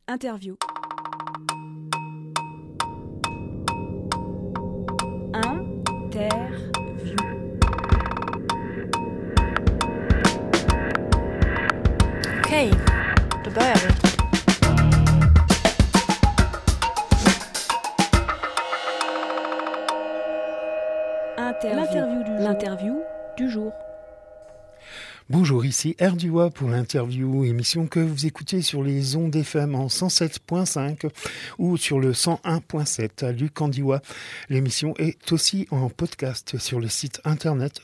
Interview. Okej, då börjar vi. L'interview du jour. Bonjour, ici Erdua pour l'interview, émission que vous écoutez sur les ondes FM en 107.5 ou sur le 101.7 à Lucandiwa. L'émission est aussi en podcast sur le site internet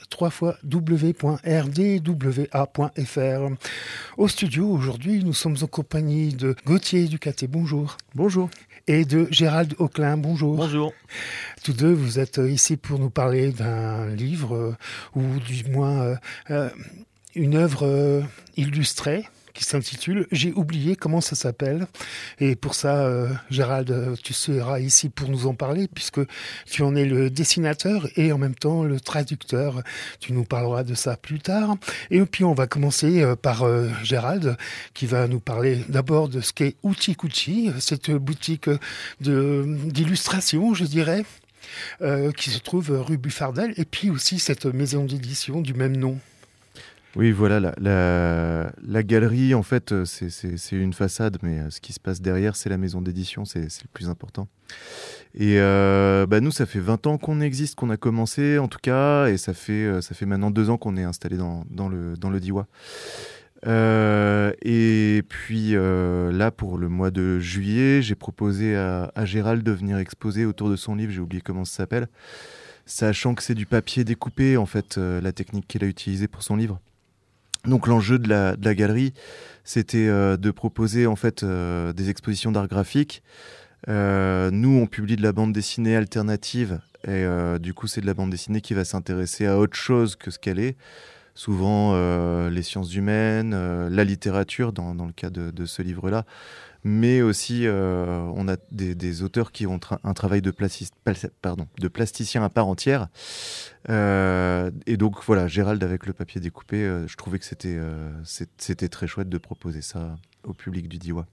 www.rdwa.fr. Au studio, aujourd'hui, nous sommes en compagnie de Gauthier Ducaté, bonjour. Bonjour. Et de Gérald Auclin, bonjour. Bonjour. Tous deux, vous êtes ici pour nous parler d'un livre, ou du moins une œuvre illustrée qui s'intitule « J'ai oublié comment ça s'appelle ». Et pour ça, Gérald, tu seras ici pour nous en parler puisque tu en es le dessinateur et en même temps le traducteur. Tu nous parleras de ça plus tard. Et puis on va commencer par Gérald qui va nous parler d'abord de ce qu'est Ouchi Couchi, cette boutique d'illustration, je dirais, qui se trouve rue Buffardel, et puis aussi cette maison d'édition du même nom. Oui, voilà, la galerie, en fait, c'est une façade, mais ce qui se passe derrière, c'est la maison d'édition, c'est le plus important. Et nous, ça fait 20 ans qu'on existe, qu'on a commencé, en tout cas, et ça fait maintenant 2 ans qu'on est installé dans le Diwa. Et puis là, pour le mois de juillet, j'ai proposé à Gérald de venir exposer autour de son livre, j'ai oublié comment ça s'appelle, sachant que c'est du papier découpé, en fait, la technique qu'il a utilisée pour son livre. Donc l'enjeu de la galerie, c'était de proposer en fait des expositions d'art graphique. Nous, on publie de la bande dessinée alternative et du coup, c'est de la bande dessinée qui va s'intéresser à autre chose que ce qu'elle est. Souvent les sciences humaines, la littérature dans le cas de ce livre-là. Mais aussi, on a des auteurs qui ont un travail de plasticien à part entière. Et donc voilà, Gérald avec le papier découpé, je trouvais que c'était très chouette de proposer ça au public du Diwa.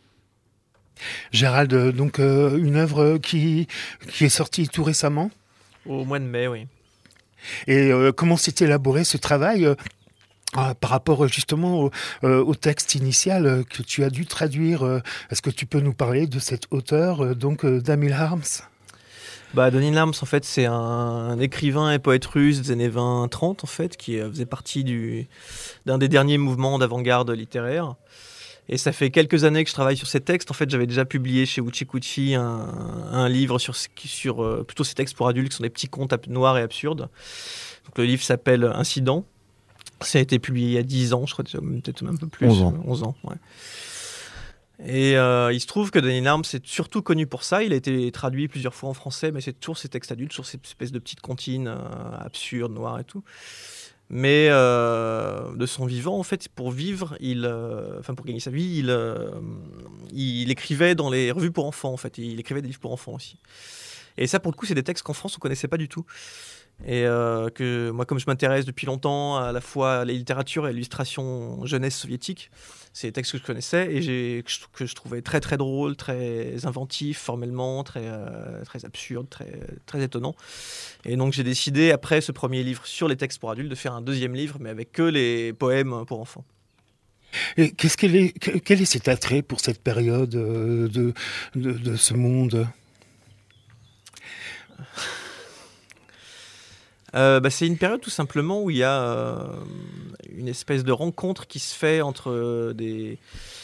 Gérald, donc une œuvre qui est sortie tout récemment ? Au mois de mai, oui. Et comment s'est élaboré ce travail par rapport justement au texte initial que tu as dû traduire? Est-ce que tu peux nous parler de cet auteur, Daniel Harms? Daniel Harms, en fait, c'est un écrivain et poète russe des années 20-30, en fait, qui faisait partie d'un des derniers mouvements d'avant-garde littéraire. Et ça fait quelques années que je travaille sur ces textes. En fait, j'avais déjà publié chez Ouchi Couchi un livre sur plutôt ces textes pour adultes, qui sont des petits contes noirs et absurdes. Donc, le livre s'appelle Incident. Ça a été publié il y a 10 ans, je crois, peut-être un peu plus. 11 ans, ouais. Et il se trouve que Daniel Harms est surtout connu pour ça. Il a été traduit plusieurs fois en français, mais c'est toujours ces textes adultes, sur ces espèces de petites comptines absurdes, noires et tout. Mais de son vivant, en fait, pour vivre, pour gagner sa vie, il écrivait dans les revues pour enfants, en fait. Il écrivait des livres pour enfants aussi. Et ça, pour le coup, c'est des textes qu'en France, on ne connaissait pas du tout. Et que moi, comme je m'intéresse depuis longtemps à la fois à la littérature et à l'illustration jeunesse soviétique, c'est des textes que je connaissais et que je trouvais très très drôles, très inventifs formellement, très absurdes, très étonnants. Et donc j'ai décidé, après ce premier livre sur les textes pour adultes, de faire un deuxième livre, mais avec que les poèmes pour enfants. Et quel est cet attrait pour cette période de ce monde? C'est une période tout simplement où il y a une espèce de rencontre qui se fait entre des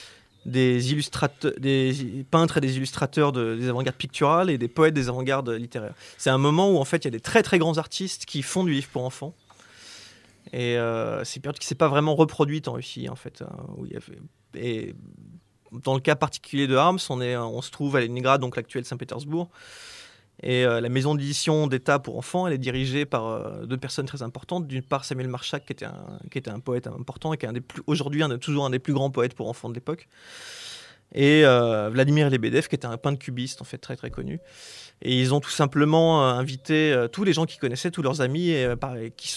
peintres et des illustrateurs des avant-gardes picturales et des poètes des avant-gardes littéraires. C'est un moment où en fait il y a des très très grands artistes qui font du livre pour enfants. Et c'est une période qui ne s'est pas vraiment reproduite en Russie en fait. Et dans le cas particulier de Harms, on se trouve à Leningrad, donc l'actuel Saint-Pétersbourg. Et la maison d'édition d'État pour enfants, elle est dirigée par 2 personnes très importantes. D'une part, Samuel Marchak, qui était un poète important et qui est aujourd'hui toujours un des plus grands poètes pour enfants de l'époque. Et Vladimir Lebedev, qui était un peintre cubiste, en fait, très très connu. Et ils ont tout simplement invité tous les gens qu'ils connaissaient, tous leurs amis, qui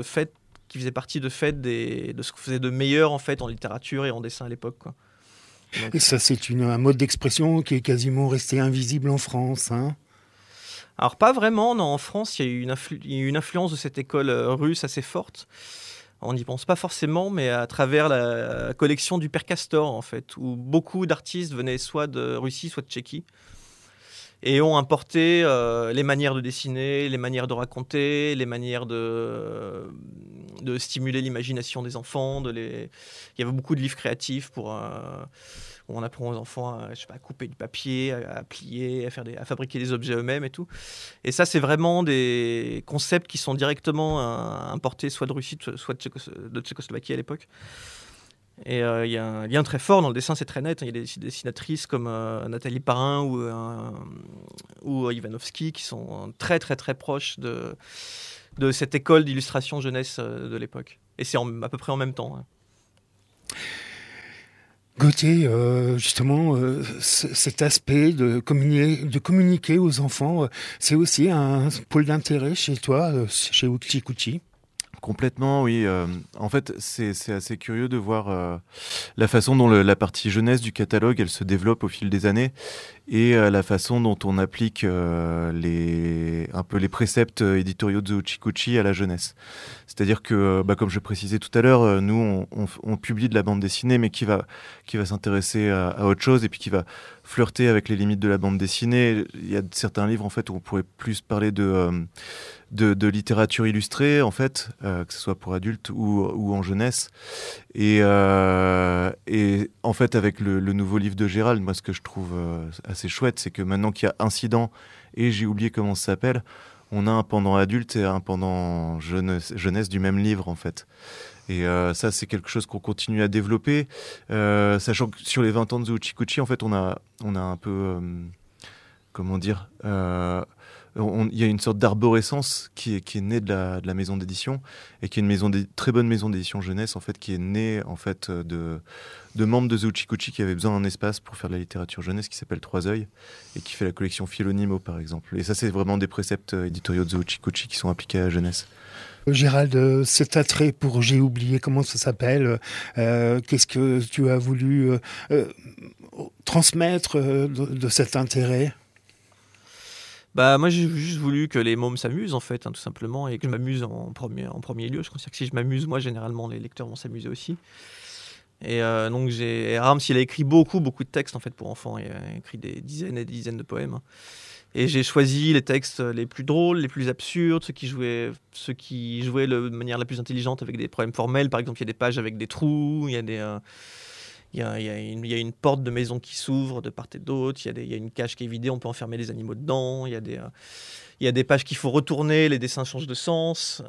faisaient partie de ce qu'on faisait de meilleur en fait en littérature et en dessin à l'époque, quoi. Donc, Et ça, c'est un mode d'expression qui est quasiment resté invisible en France. Hein. alors pas vraiment, non. En France, il y a eu une influence de cette école russe assez forte. On n'y pense pas forcément, mais à travers la collection du Père Castor, en fait, où beaucoup d'artistes venaient soit de Russie, soit de Tchéquie, et ont importé les manières de dessiner, les manières de raconter, les manières de stimuler l'imagination des enfants. Il y avait beaucoup de livres créatifs où on apprend aux enfants à couper du papier, à plier, à fabriquer des objets eux-mêmes et tout. Et ça, c'est vraiment des concepts qui sont directement importés soit de Russie, soit de Tchécoslovaquie à l'époque. Et il y a un lien très fort dans le dessin, c'est très net. Il y a des dessinatrices comme Nathalie Parrain ou Ivanovski qui sont très très très proches de cette école d'illustration jeunesse de l'époque. Et c'est à peu près en même temps. Hein. Gauthier, justement, cet aspect de communiquer aux enfants, c'est aussi un pôle d'intérêt chez toi, chez Ouchi-Kuchi. Complètement, oui. En fait, c'est assez curieux de voir la façon dont la partie jeunesse du catalogue, elle se développe au fil des années et la façon dont on applique un peu les préceptes éditoriaux de Ouchi-Kuchi à la jeunesse. C'est-à-dire que, comme je précisais tout à l'heure, nous, on publie de la bande dessinée, mais qui va s'intéresser à autre chose et puis qui va flirter avec les limites de la bande dessinée. Il y a certains livres, en fait, où on pourrait plus parler de littérature illustrée, en fait, que ce soit pour adultes ou en jeunesse. Et en fait, avec le nouveau livre de Gérald, moi, ce que je trouve assez chouette, c'est que maintenant qu'il y a Incident et j'ai oublié comment ça s'appelle, on a un pendant adulte et un pendant jeunesse du même livre, en fait. Et ça, c'est quelque chose qu'on continue à développer, sachant que sur les 20 ans de Ouchi-Kuchi, en fait, on a un peu... comment dire il y a une sorte d'arborescence qui est née de la maison d'édition et qui est une très bonne maison d'édition jeunesse en fait, qui est née en fait de membres de Ouchi-Kuchi qui avaient besoin d'un espace pour faire de la littérature jeunesse qui s'appelle Trois Œils et qui fait la collection Philonimo par exemple. Et ça c'est vraiment des préceptes éditoriaux de Ouchi-Kuchi qui sont appliqués à la jeunesse. Gérald, cet attrait pour j'ai oublié comment ça s'appelle, qu'est-ce que tu as voulu transmettre de cet intérêt ? Moi, j'ai juste voulu que les mômes s'amusent, en fait, tout simplement, et que je m'amuse en premier lieu. Je considère que si je m'amuse, moi, généralement, les lecteurs vont s'amuser aussi. Et donc, Rams, il a écrit beaucoup de textes, en fait, pour enfants. Il a écrit des dizaines et des dizaines de poèmes. Et j'ai choisi les textes les plus drôles, les plus absurdes, ceux qui jouaient de manière la plus intelligente avec des problèmes formels. Par exemple, il y a des pages avec des trous, il y a il y a une porte de maison qui s'ouvre de part et d'autre, il y a une cage qui est vidée, on peut enfermer des animaux dedans, il y a des pages qu'il faut retourner, les dessins changent de sens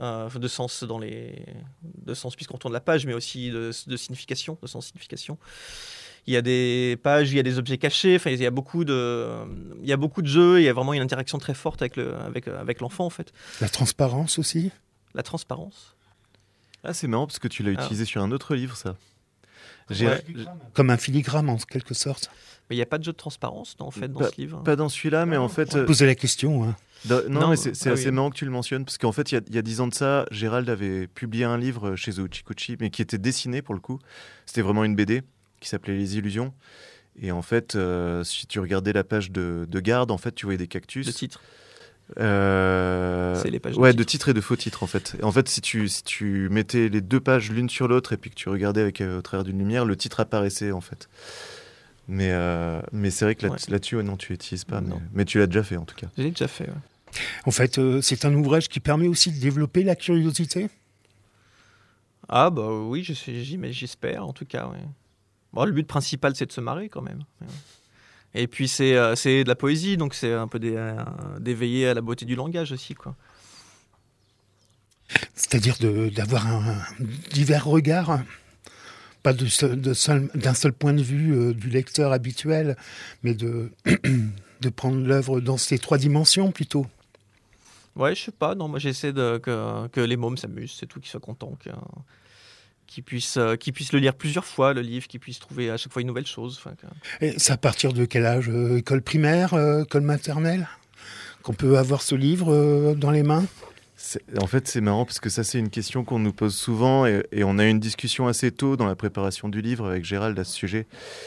puisqu'on tourne la page, mais aussi de signification, de sens-signification. Il y a des pages, il y a des objets cachés, il y a beaucoup de jeux, il y a vraiment une interaction très forte avec l'enfant en fait. La transparence aussi ? La transparence. Ah, c'est marrant parce que tu l'as utilisé sur un autre livre, ça. Comme un filigrane en quelque sorte. Mais il n'y a pas de jeu de transparence dans ce livre. Pas dans celui-là, mais en fait... Poser la question. Hein. Non, mais c'est assez marrant que tu le mentionnes, parce qu'en fait, il y a 10 ans de ça, Gérald avait publié un livre chez Ouchi-Kuchi, mais qui était dessiné pour le coup. C'était vraiment une BD qui s'appelait Les Illusions. Et en fait, si tu regardais la page de garde, en fait, tu voyais des cactus. De titre. C'est les pages de titres et de faux titres en fait. Et en fait, si tu mettais les deux pages l'une sur l'autre et puis que tu regardais au travers d'une lumière, le titre apparaissait en fait. Mais c'est vrai que là-dessus, non, tu l'utilises pas. Mais tu l'as déjà fait en tout cas. Je l'ai déjà fait. Ouais. En fait, c'est un ouvrage qui permet aussi de développer la curiosité. Ah oui, j'espère en tout cas. Ouais. Bon, le but principal, c'est de se marrer quand même. Ouais. Et puis c'est de la poésie, donc c'est un peu d'éveiller à la beauté du langage aussi, quoi. C'est-à-dire d'avoir un divers regard, pas d'un seul point de vue du lecteur habituel, mais de prendre l'œuvre dans ces 3 dimensions plutôt. Ouais, je sais pas, non, moi j'essaie que les mômes s'amusent, c'est tout, qu'ils soient contents, qu'ils puissent le lire plusieurs fois, le livre, qu'ils puissent trouver à chaque fois une nouvelle chose. Et c'est à partir de quel âge ? École primaire, école maternelle ? Qu'on peut avoir ce livre dans les mains ? En fait, c'est marrant parce que ça, c'est une question qu'on nous pose souvent et on a eu une discussion assez tôt dans la préparation du livre avec Gérald à ce sujet.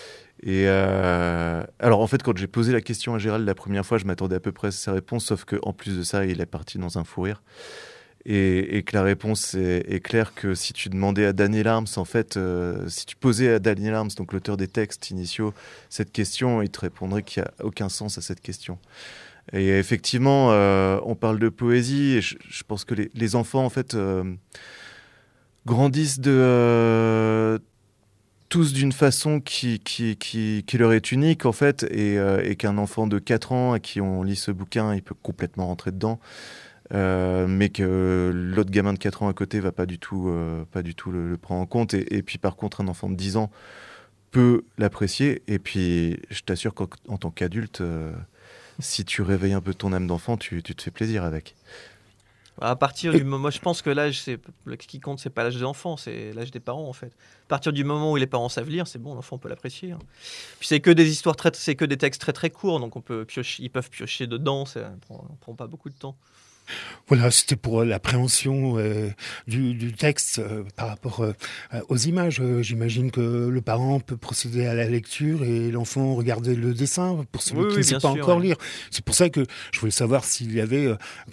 Et alors en fait, quand j'ai posé la question à Gérald la première fois, je m'attendais à peu près à sa réponse, sauf qu'en plus de ça, il est parti dans un fou rire. Et que la réponse est claire, que si tu demandais à Daniel Arms, en fait, si tu posais à Daniel Arms, donc l'auteur des textes initiaux, cette question, il te répondrait qu'il n'y a aucun sens à cette question. Et effectivement, on parle de poésie, et je pense que les enfants, en fait, grandissent tous d'une façon qui leur est unique, en fait, et qu'un enfant de 4 ans à qui on lit ce bouquin, il peut complètement rentrer dedans. Mais que l'autre gamin de 4 ans à côté va pas du tout le prendre en compte, et puis par contre un enfant de 10 ans peut l'apprécier, et puis je t'assure qu'en tant qu'adulte, si tu réveilles un peu ton âme d'enfant, tu te fais plaisir avec. À partir du moment, moi je pense que l'âge, ce qui compte, c'est pas l'âge de l'enfant, c'est l'âge des parents en fait. À partir du moment où les parents savent lire, c'est bon, l'enfant peut l'apprécier. Puis c'est que des histoires c'est que des textes très très courts, donc ils peuvent piocher dedans, ça prend pas beaucoup de temps. Voilà, c'était pour l'appréhension du texte par rapport aux images. J'imagine que le parent peut procéder à la lecture et l'enfant regarder le dessin pour celui qui ne sait pas encore lire. C'est pour ça que je voulais savoir s'il y avait,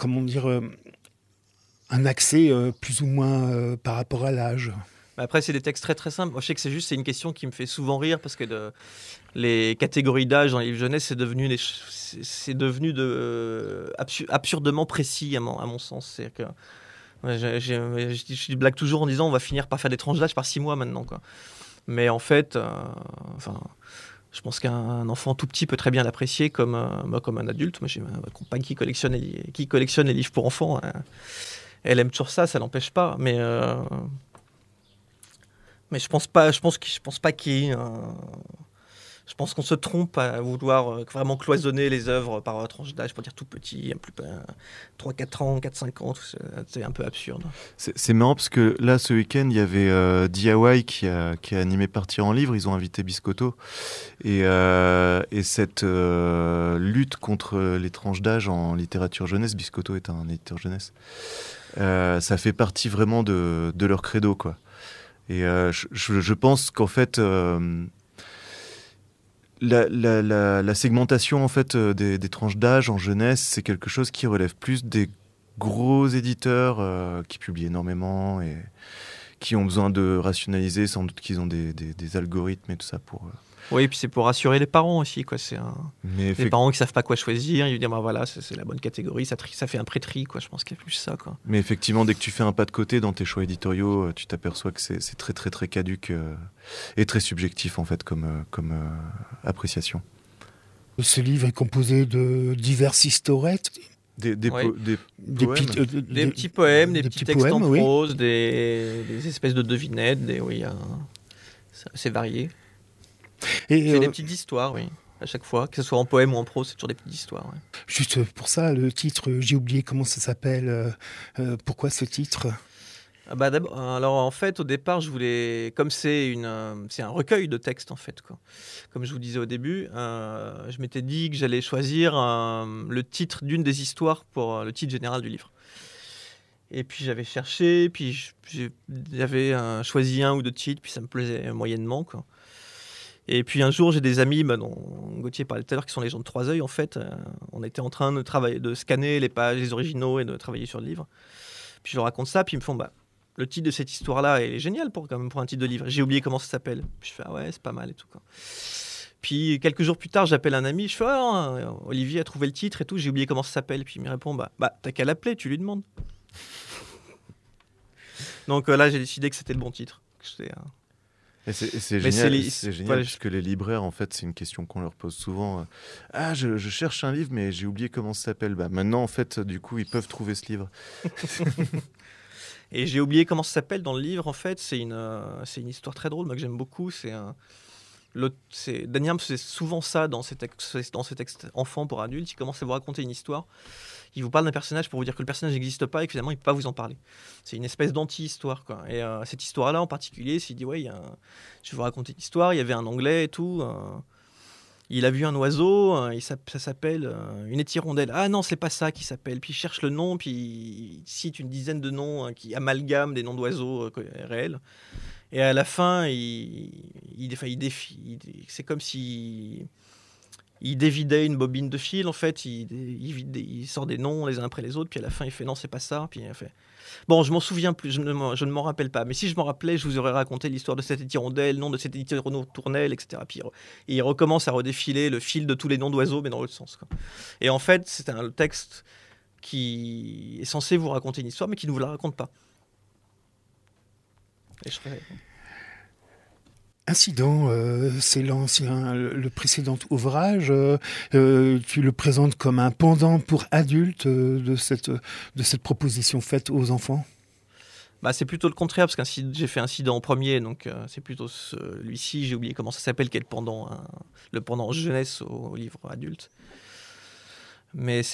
un accès plus ou moins par rapport à l'âge. Après, c'est des textes très très simples. Moi, je sais que c'est une question qui me fait souvent rire parce que les catégories d'âge dans les livres jeunesse, c'est devenu absurdement précis à mon sens. C'est que je blague toujours en disant on va finir par faire des tranches d'âge par 6 mois maintenant, quoi. Mais en fait, je pense qu'un enfant tout petit peut très bien l'apprécier comme un adulte. Moi, j'ai ma compagne qui collectionne les livres pour enfants. Elle aime toujours ça l'empêche pas. Mais je pense pas qu'il y ait je pense qu'on se trompe à vouloir vraiment cloisonner les œuvres par tranche d'âge pour dire tout petit, 3-4 ans, 4-5 ans, c'est un peu absurde. C'est marrant parce que là, ce week-end, il y avait DIY qui a animé Partir en livre. Ils ont invité Biscotto. Et cette lutte contre les tranches d'âge en littérature jeunesse, Biscotto est un éditeur jeunesse, ça fait partie vraiment de leur credo, quoi. Et je pense qu'en fait, la segmentation en fait, des tranches d'âge en jeunesse, c'est quelque chose qui relève plus des gros éditeurs qui publient énormément et qui ont besoin de rationaliser. Sans doute qu'ils ont des algorithmes et tout ça pour... Oui, et puis c'est pour rassurer les parents aussi, quoi. Les parents qui savent pas quoi choisir, ils disent voilà, c'est la bonne catégorie, ça fait un pré-tri, quoi. Je pense qu'il y a plus ça, quoi. Mais effectivement, dès que tu fais un pas de côté dans tes choix éditoriaux, tu t'aperçois que c'est très très très caduc et très subjectif en fait comme appréciation. Ce livre est composé de diverses historiettes. Des petits poèmes, des petits textes en prose, oui. des espèces de devinettes, c'est varié. C'est des petites histoires, oui, à chaque fois, que ce soit en poème ou en prose, c'est toujours des petites histoires. Ouais. Juste pour ça, le titre, j'ai oublié comment ça s'appelle. Pourquoi ce titre ? Alors en fait, au départ, je voulais, comme c'est un recueil de textes en fait, quoi. Comme je vous disais au début, je m'étais dit que j'allais choisir le titre d'une des histoires pour le titre général du livre. Et puis j'avais cherché, puis j'avais choisi un ou deux titres, puis ça me plaisait moyennement, quoi. Et puis un jour, j'ai des amis, dont Gauthier parlait tout à l'heure, qui sont les gens de Trois Œils, en fait. On était en train de scanner les pages, les originaux et de travailler sur le livre. Puis je leur raconte ça, puis ils me font le titre de cette histoire-là est génial pour un titre de livre. J'ai oublié comment ça s'appelle. Puis je fais ah ouais, c'est pas mal et tout, quoi. Puis quelques jours plus tard, j'appelle un ami, je fais Olivier a trouvé le titre et tout, j'ai oublié comment ça s'appelle. Puis il me répond t'as qu'à l'appeler, tu lui demandes. Donc là, j'ai décidé que c'était le bon titre. C'est génial parce que les libraires, en fait, c'est une question qu'on leur pose souvent. Je cherche un livre, mais j'ai oublié comment ça s'appelle. Maintenant, en fait, du coup, ils peuvent trouver ce livre. Et j'ai oublié comment ça s'appelle dans le livre, en fait. C'est une histoire très drôle, moi, que j'aime beaucoup. Daniel faisait souvent ça dans ses textes enfants pour adultes. Il commence à vous raconter une histoire. Il vous parle d'un personnage pour vous dire que le personnage n'existe pas et que finalement il ne peut pas vous en parler. C'est une espèce d'anti-histoire, quoi. Et cette histoire-là en particulier, s'il dit je vais vous raconter une histoire, il y avait un Anglais et tout. Il a vu un oiseau, ça s'appelle une étirondelle. Ah non, c'est pas ça qui s'appelle. Puis il cherche le nom, puis il cite une dizaine de noms qui amalgament des noms d'oiseaux réels. Et à la fin, c'est comme si il dévidait une bobine de fil, en fait. Il sort des noms les uns après les autres, puis à la fin, il fait non, c'est pas ça. Puis il fait. Bon, je m'en souviens plus, je ne m'en rappelle pas. Mais si je m'en rappelais, je vous aurais raconté l'histoire de cette hirondelle, le nom de cette tournelle, etc. Puis il recommence à redéfiler le fil de tous les noms d'oiseaux, mais dans l'autre sens, quoi. Et en fait, c'est un texte qui est censé vous raconter une histoire, mais qui ne vous la raconte pas. Et je ferais... Incident, c'est le précédent ouvrage. Tu le présentes comme un pendant pour adultes de cette proposition faite aux enfants. Bah, c'est plutôt le contraire, parce que j'ai fait Incident en premier, donc c'est plutôt celui-ci, j'ai oublié comment ça s'appelle, qui est le pendant jeunesse au livre adulte. Mais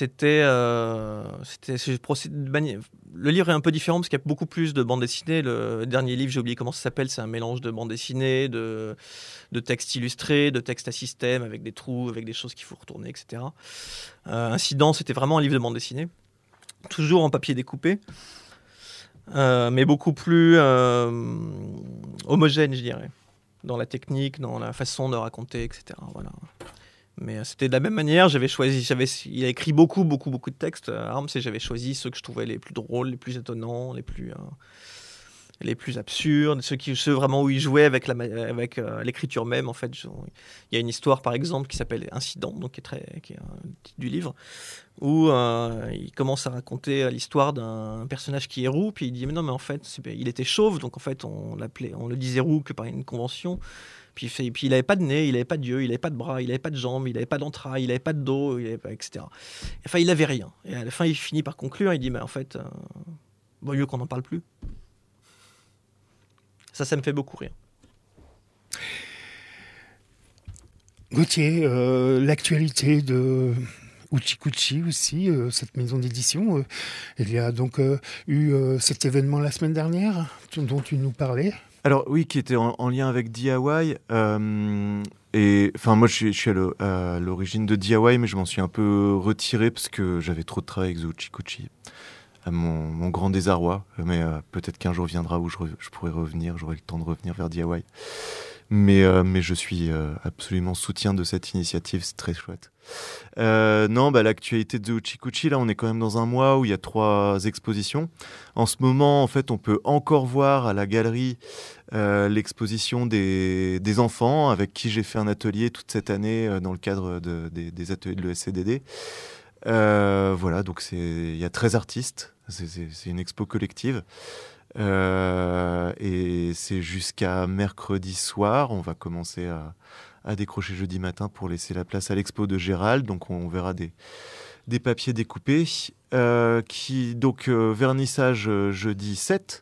le livre est un peu différent parce qu'il y a beaucoup plus de bandes dessinées. Le dernier livre, j'ai oublié comment ça s'appelle, c'est un mélange de bandes dessinées, de textes illustrés, de textes à système avec des trous, avec des choses qu'il faut retourner, etc. Incident, c'était vraiment un livre de bande dessinée, toujours en papier découpé, mais beaucoup plus homogène, je dirais, dans la technique, dans la façon de raconter, etc. Voilà. Mais c'était de la même manière, il a écrit beaucoup de textes, Arms, et j'avais choisi ceux que je trouvais les plus drôles, les plus étonnants, les plus absurdes, ceux vraiment où il jouait avec l'écriture même. En fait, il y a une histoire, par exemple, qui s'appelle Incident, donc qui est un titre du livre, où il commence à raconter l'histoire d'un personnage qui est roux, puis il dit mais non, mais en fait, il était chauve, donc en fait, on le disait roux que par une convention. Puis il n'avait pas de nez, il n'avait pas d'yeux, il n'avait pas de bras, il n'avait pas de jambes, il n'avait pas d'entrailles, il n'avait pas de dos, etc. Enfin, il n'avait rien. Et à la fin, il finit par conclure, il dit, mais en fait, mieux qu'on n'en parle plus. Ça me fait beaucoup rire. Gauthier, l'actualité de Ouchi-Couchi aussi, cette maison d'édition. Il y a donc eu cet événement la semaine dernière dont tu nous parlais. Alors oui, qui était en lien avec DIY. Et enfin, moi, je suis à l'origine de DIY, mais je m'en suis un peu retiré parce que j'avais trop de travail avec Ouchi-Couchi, à mon grand désarroi. Mais peut-être qu'un jour viendra où je pourrai revenir, j'aurai le temps de revenir vers DIY. Mais je suis absolument soutien de cette initiative, c'est très chouette. L'actualité de Ouchi-Couchi, là, on est quand même dans un mois où il y a 3 expositions. En ce moment, en fait, on peut encore voir à la galerie l'exposition des enfants avec qui j'ai fait un atelier toute cette année dans le cadre des ateliers de l'ESCDD. Voilà, donc il y a 13 artistes, c'est une expo collective. Et c'est jusqu'à mercredi soir. On va commencer à décrocher jeudi matin pour laisser la place à l'expo de Gérald. Donc on verra des papiers découpés. Vernissage jeudi 7.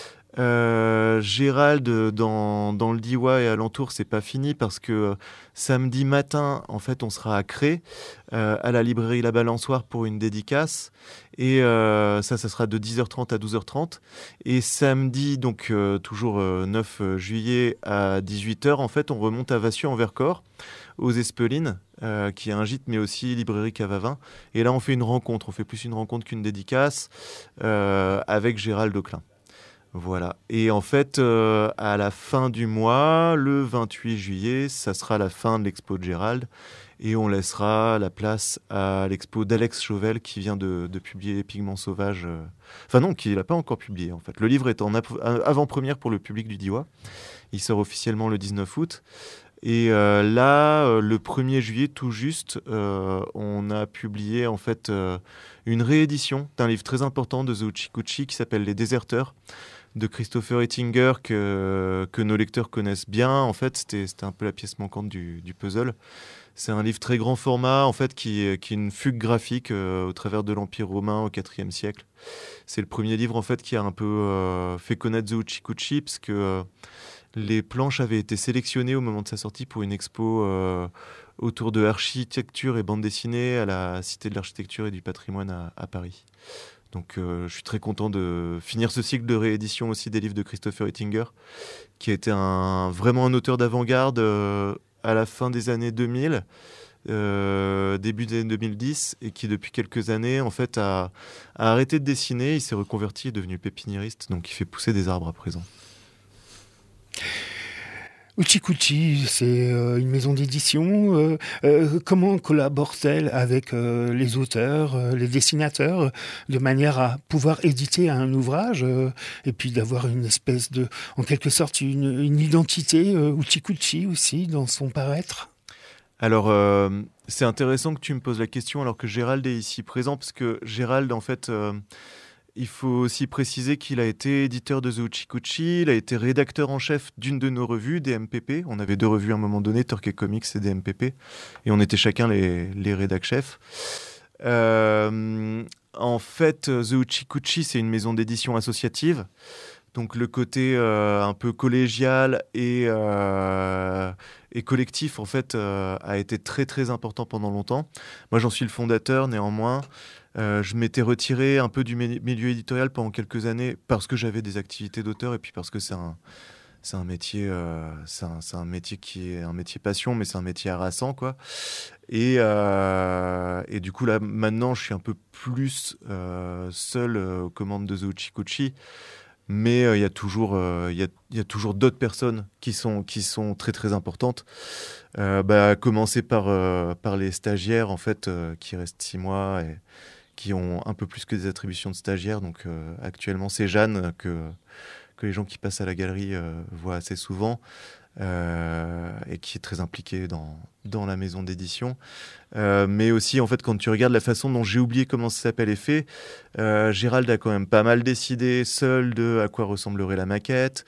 Gérald dans le DIY et alentour, c'est pas fini parce que samedi matin, en fait, on sera à Cré, à la librairie La Balançoire pour une dédicace. Et ça sera de 10h30 à 12h30. Et samedi, donc toujours 9 juillet à 18h, en fait, on remonte à Vassieux en Vercors, aux Espelines, qui est un gîte, mais aussi librairie Cavavin. Et là, on fait une rencontre. On fait plus une rencontre qu'une dédicace avec Gérald Auclin. Voilà. Et en fait, à la fin du mois, le 28 juillet, ça sera la fin de l'expo de Gérald. Et on laissera la place à l'expo d'Alex Chauvel qui vient de publier Pigments sauvages. Enfin non, qui ne l'a pas encore publié en fait. Le livre est en avant-première pour le public du DIY. Il sort officiellement le 19 août. Et le 1er juillet, tout juste, on a publié en fait une réédition d'un livre très important de Ouchi-Couchi qui s'appelle Les Déserteurs, de Christopher Ettinger, que nos lecteurs connaissent bien. En fait, c'était un peu la pièce manquante du puzzle. C'est un livre très grand format, en fait, qui est une fugue graphique au travers de l'Empire romain au IVe siècle. C'est le premier livre, en fait, qui a un peu fait connaître Ouchi-Couchi, parce que les planches avaient été sélectionnées au moment de sa sortie pour une expo autour de architecture et bande dessinée à la Cité de l'Architecture et du Patrimoine à Paris. Donc je suis très content de finir ce cycle de réédition aussi des livres de Christopher Ettinger, qui a été vraiment un auteur d'avant-garde à la fin des années 2000, début des années 2010, et qui depuis quelques années en fait a arrêté de dessiner. Il s'est reconverti, est devenu pépiniériste, donc il fait pousser des arbres à présent. Uchikuchi, c'est une maison d'édition. Comment collabore-t-elle avec les auteurs, les dessinateurs, de manière à pouvoir éditer un ouvrage et puis d'avoir une espèce de, en quelque sorte, une identité Uchikuchi aussi dans son paraître? Alors, c'est intéressant que tu me poses la question alors que Gérald est ici présent, parce que Gérald, en fait, il faut aussi préciser qu'il a été éditeur de The Uchikuchi, il a été rédacteur en chef d'une de nos revues, DMPP. On avait 2 revues à un moment donné, Torque Comics et DMPP, et on était chacun les rédac-chefs. En fait, The Uchikuchi, c'est une maison d'édition associative. Donc le côté un peu collégial et collectif, en fait, a été très très important pendant longtemps. Moi, j'en suis le fondateur, néanmoins. Je m'étais retiré un peu du milieu éditorial pendant quelques années parce que j'avais des activités d'auteur et puis parce que c'est un métier, c'est un métier qui est un métier passion, mais c'est un métier harassant, quoi. Et du coup, là, maintenant, je suis un peu plus seul aux commandes de The Uchikuchi. Mais il y a toujours d'autres personnes qui sont très très importantes. À commencer par les stagiaires, en fait, qui restent 6 mois et qui ont un peu plus que des attributions de stagiaires. Donc actuellement, c'est Jeanne que les gens qui passent à la galerie voient assez souvent. Et qui est très impliquée dans la maison d'édition. Mais aussi, en fait, quand tu regardes la façon dont J'ai oublié comment ça s'appelle est fait, Gérald a quand même pas mal décidé seul de à quoi ressemblerait la maquette.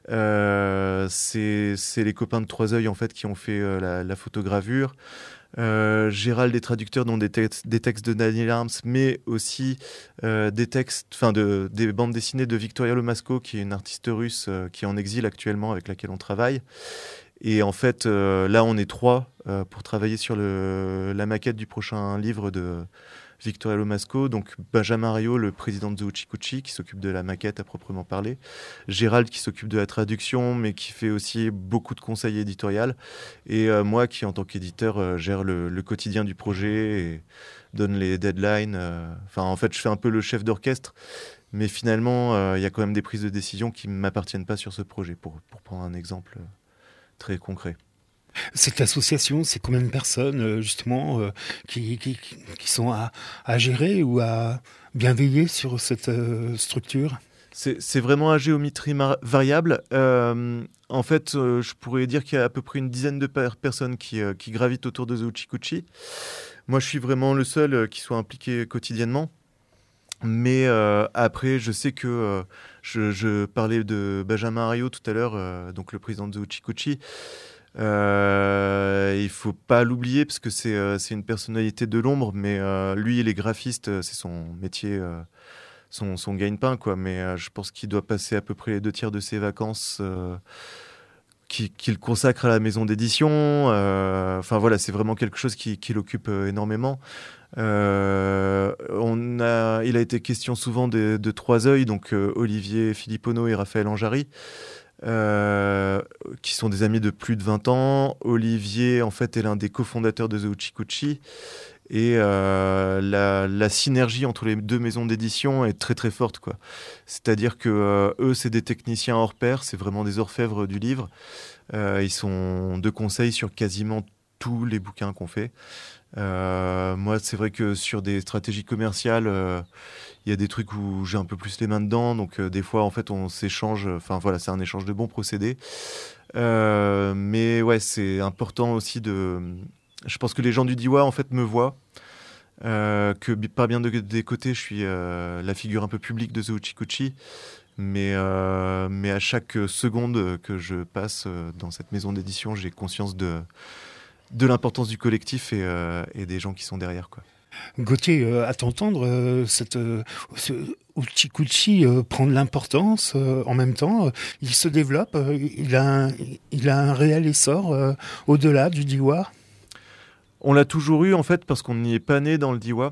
C'est les copains de Trois Œils, en fait, qui ont fait la photogravure. Gérald est traducteur dans des textes de Daniel Arms, mais aussi des bandes dessinées de Victoria Lomasco, qui est une artiste russe qui est en exil actuellement, avec laquelle on travaille. Et en fait, là, on est 3 pour travailler sur la maquette du prochain livre de Victoria Lomasco. Donc Benjamin Rio, le président de The Uchikuchi, qui s'occupe de la maquette à proprement parler. Gérald, qui s'occupe de la traduction, mais qui fait aussi beaucoup de conseils éditorial. Et moi, qui en tant qu'éditeur, gère le quotidien du projet et donne les deadlines. En fait, je fais un peu le chef d'orchestre. Mais finalement, il y a quand même des prises de décision qui ne m'appartiennent pas sur ce projet, pour prendre un exemple très concret. Cette association, c'est combien de personnes justement qui sont à gérer ou à bien veiller sur cette structure? C'est vraiment à géométrie variable. En fait, je pourrais dire qu'il y a à peu près une dizaine de personnes qui gravitent autour de The Uchikuchi. Moi, je suis vraiment le seul qui soit impliqué quotidiennement. Mais après, je sais que je parlais de Benjamin Rio tout à l'heure, donc le président de The Uchikuchi. Il faut pas l'oublier parce que c'est une personnalité de l'ombre, mais lui, il est graphiste, c'est son métier, son gagne-pain, quoi. Mais je pense qu'il doit passer à peu près les 2/3 de ses vacances qu'il consacre à la maison d'édition. Voilà, c'est vraiment quelque chose qui l'occupe énormément. Il a été question souvent de Trois Œils, donc Olivier Filippono et Raphaël Anjari, qui sont des amis de plus de 20 ans. Olivier, en fait, est l'un des cofondateurs de The Uchikuchi. Et la synergie entre les 2 maisons d'édition est très très forte, quoi. C'est-à-dire que eux, c'est des techniciens hors pair, c'est vraiment des orfèvres du livre. Ils sont de conseil sur quasiment tous les bouquins qu'on fait. Moi, c'est vrai que sur des stratégies commerciales, il y a des trucs où j'ai un peu plus les mains dedans. Donc, des fois, en fait, on s'échange. Enfin, voilà, c'est un échange de bons procédés. Mais ouais, c'est important aussi de... Je pense que les gens du Daiwa, en fait, me voient. Que par bien des côtés, je suis la figure un peu publique de The Uchikuchi. Mais à chaque seconde que je passe dans cette maison d'édition, j'ai conscience de l'importance du collectif et des gens qui sont derrière, quoi. Gauthier, à t'entendre, ce Uchikuchi prend de l'importance en même temps. Il se développe, il a un réel essor au-delà du Daiwa. On l'a toujours eu, en fait, parce qu'on n'y est pas né dans le Daiwa.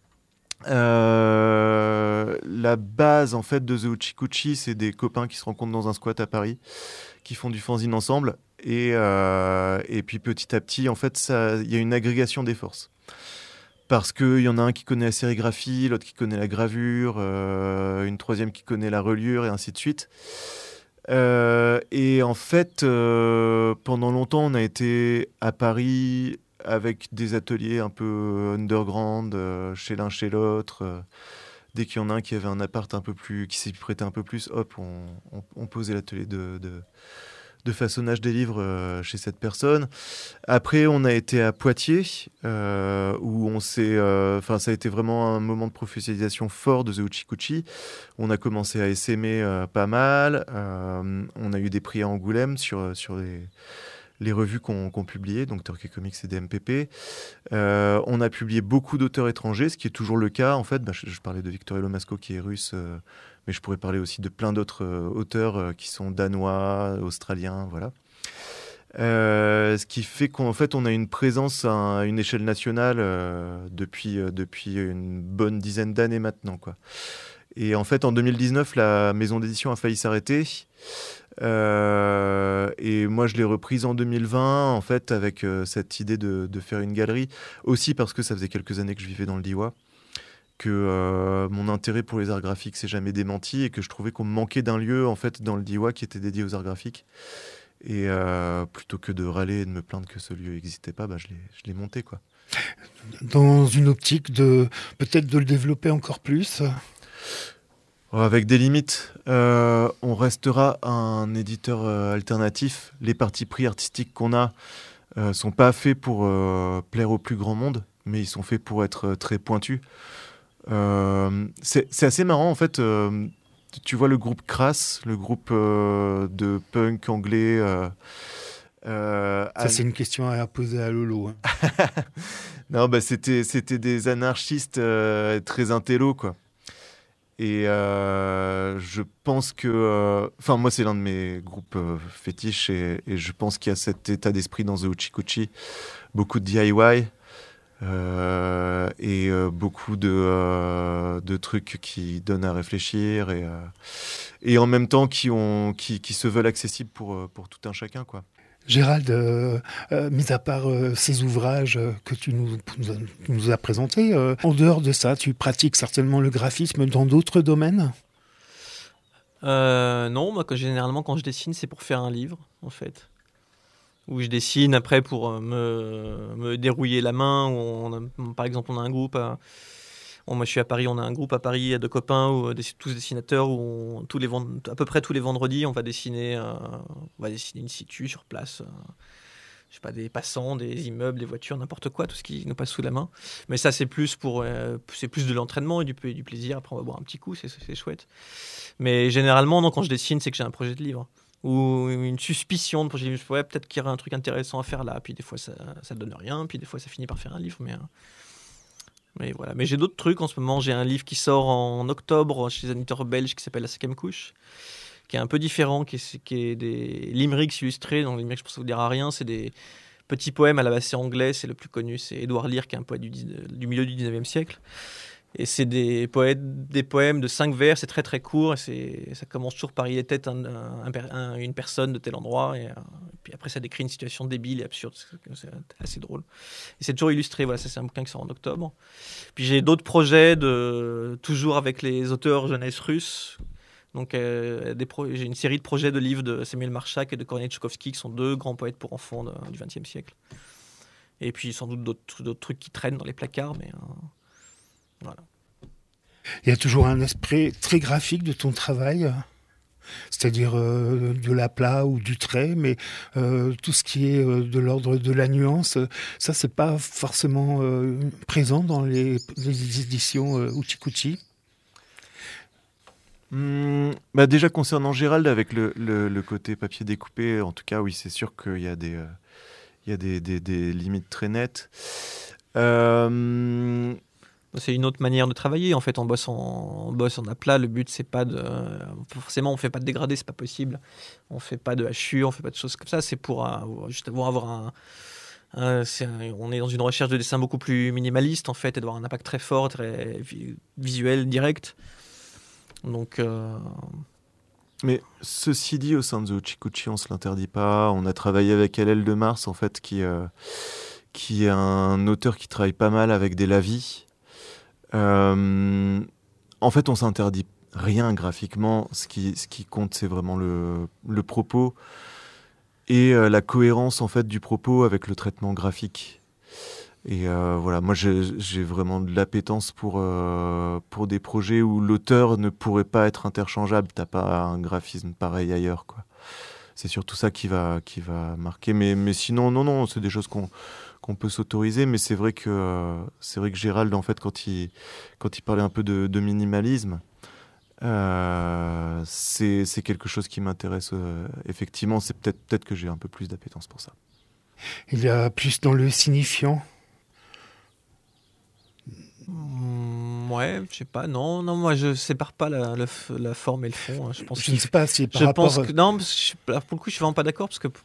La base, en fait, de The Uchikuchi, c'est des copains qui se rencontrent dans un squat à Paris, qui font du fanzine ensemble. Et puis petit à petit, en fait, il y a une agrégation des forces. Parce qu'il y en a un qui connaît la sérigraphie, l'autre qui connaît la gravure, une troisième qui connaît la reliure, et ainsi de suite. Et en fait, pendant longtemps, on a été à Paris avec des ateliers un peu underground, chez l'un, chez l'autre. Dès qu'il y en a un qui avait un appart un peu plus, qui s'y prêtait un peu plus, hop, on posait l'atelier de façonnage des livres chez cette personne. Après, on a été à Poitiers, où ça a été vraiment un moment de professionnalisation fort de The Hoochie-Coochie. On a commencé à essaimer pas mal. On a eu des prix à Angoulême sur les revues qu'on publiait, donc Turkey Comics et DMPP. On a publié beaucoup d'auteurs étrangers, ce qui est toujours le cas. En fait, je parlais de Victor Lomasco qui est russe, mais je pourrais parler aussi de plein d'autres auteurs qui sont danois, australiens, voilà. Ce qui fait qu'en fait, on a une présence à une échelle nationale depuis une bonne dizaine d'années maintenant, quoi. Et en fait, en 2019, la maison d'édition a failli s'arrêter. Et moi, je l'ai reprise en 2020, en fait, avec cette idée de faire une galerie. Aussi parce que ça faisait quelques années que je vivais dans le Diois, que mon intérêt pour les arts graphiques s'est jamais démenti et que je trouvais qu'on me manquait d'un lieu, en fait, dans le Diois qui était dédié aux arts graphiques. Et plutôt que de râler et de me plaindre que ce lieu n'existait pas, je l'ai monté, quoi. Dans une optique peut-être de le développer encore plus. Avec des limites, on restera un éditeur alternatif. Les partis pris artistiques qu'on a sont pas faits pour plaire au plus grand monde, mais ils sont faits pour être très pointus. C'est assez marrant, en fait. Tu vois le groupe Crass, le groupe de punk anglais. Ça, c'est une question à poser à Lolo. Hein. Non, c'était des anarchistes très intello, quoi. Et je pense que... moi, c'est l'un de mes groupes fétiches et je pense qu'il y a cet état d'esprit dans The Hoochie-Coochie. Beaucoup de DIY et beaucoup de trucs qui donnent à réfléchir et en même temps qui se veulent accessibles pour tout un chacun, quoi. Gérald, mis à part ces ouvrages que tu nous as présentés, en dehors de ça, tu pratiques certainement le graphisme dans d'autres domaines ? Non, moi, généralement, quand je dessine, c'est pour faire un livre, en fait. Où je dessine après pour me dérouiller la main. Par exemple, on a un groupe... moi, je suis à Paris, on a un groupe à Paris de copains, tous dessinateurs, où à peu près tous les vendredis, on va dessiner in situ, sur place. Je sais pas, des passants, des immeubles, des voitures, n'importe quoi, tout ce qui nous passe sous la main. Mais ça, c'est plus de l'entraînement et du plaisir. Après, on va boire un petit coup, c'est chouette. Mais généralement, non, quand je dessine, c'est que j'ai un projet de livre. Ou une suspicion de projet de livre. Ouais, peut-être qu'il y aurait un truc intéressant à faire là. Puis des fois, ça donne rien. Puis des fois, ça finit par faire un livre. Mais voilà. Mais j'ai d'autres trucs en ce moment. J'ai un livre qui sort en octobre chez un éditeur belge qui s'appelle La 5e couche, qui est un peu différent, qui est des limericks illustrés. Donc, les limericks, je pense que ça vous dira rien. C'est des petits poèmes à la base, c'est anglais. C'est le plus connu, c'est Édouard Lear, qui est un poète du milieu du 19e siècle. Et c'est des poèmes de 5 vers, c'est très très court. Et ça commence toujours par « il était une personne de tel endroit ». Et puis après, ça décrit une situation débile et absurde. C'est assez drôle. Et c'est toujours illustré. Voilà, ça, c'est un bouquin qui sort en octobre. Puis j'ai d'autres projets, toujours avec les auteurs jeunesse russes. Donc j'ai une série de projets de livres de Samuel Marchak et de Kornei Tchoukovsky, qui sont 2 grands poètes pour enfants du XXe siècle. Et puis sans doute d'autres trucs qui traînent dans les placards, mais... Voilà. Il y a toujours un aspect très graphique de ton travail, c'est-à-dire de l'aplat ou du trait, mais tout ce qui est de l'ordre de la nuance, ça, c'est pas forcément présent dans les éditions Hoochie-Coochie. Déjà, concernant Gérald, avec le côté papier découpé, en tout cas, oui, c'est sûr qu'il y a des limites très nettes. C'est une autre manière de travailler. En fait, on bosse en aplat. Le but, c'est pas forcément, on fait pas de dégradé, c'est pas possible. On fait pas de hachures, on fait pas de choses comme ça. C'est pour justement avoir on est dans une recherche de dessin beaucoup plus minimaliste, en fait, et d'avoir un impact très fort, très visuel, direct. Donc. Mais ceci dit, au sein de The Hoochie-Coochie, on se l'interdit pas. On a travaillé avec LL de Mars, en fait, qui est un auteur qui travaille pas mal avec des lavis. En fait, on s'interdit rien graphiquement. Ce qui compte, c'est vraiment le propos et la cohérence en fait du propos avec le traitement graphique. Et voilà, moi j'ai vraiment de l'appétence pour des projets où l'auteur ne pourrait pas être interchangeable. T'as pas un graphisme pareil ailleurs, quoi. C'est surtout ça qui va marquer. Mais sinon, non, c'est des choses qu'on peut s'autoriser. Mais c'est vrai que Gérald, en fait, quand il parlait un peu de minimalisme, c'est quelque chose qui m'intéresse. Effectivement, c'est peut-être que j'ai un peu plus d'appétence pour ça. Il y a plus dans le signifiant. Ouais, je sais pas. Non, moi je sépare pas la forme et le fond. Je pense Je ne sais pas si par je rapport... pense que non, parce que, pour le coup, je suis vraiment pas d'accord parce que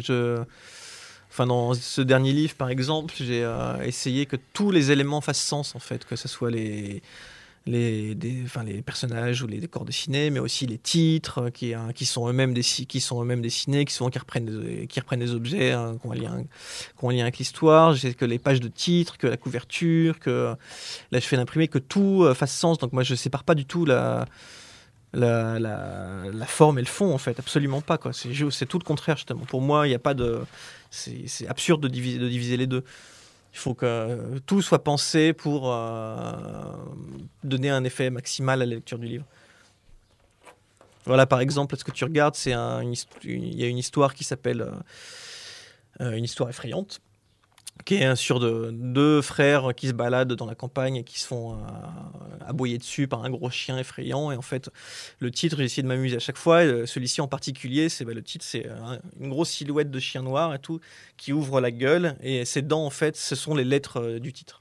dans ce dernier livre, par exemple, j'ai essayé que tous les éléments fassent sens en fait, que ce soit les personnages ou les décors dessinés, mais aussi les titres qui sont eux-mêmes dessinés, qui reprennent des objets qui ont un lien avec l'histoire. J'ai que les pages de titres, que la couverture, que là je fais l'imprimer, que tout fasse sens. Donc moi je sépare pas du tout la forme et le fond en fait, absolument pas quoi. C'est tout le contraire justement. Pour moi il y a pas de, c'est absurde de diviser les deux. Il faut que tout soit pensé pour donner un effet maximal à la lecture du livre. Voilà, par exemple, ce que tu regardes, il y a une histoire qui s'appelle Une histoire effrayante, qui est sur deux frères qui se baladent dans la campagne et qui se font aboyer dessus par un gros chien effrayant. Et en fait, le titre, j'ai essayé de m'amuser à chaque fois. Et celui-ci en particulier, le titre, c'est une grosse silhouette de chien noir et tout, qui ouvre la gueule. Et ses dents, en fait, ce sont les lettres du titre.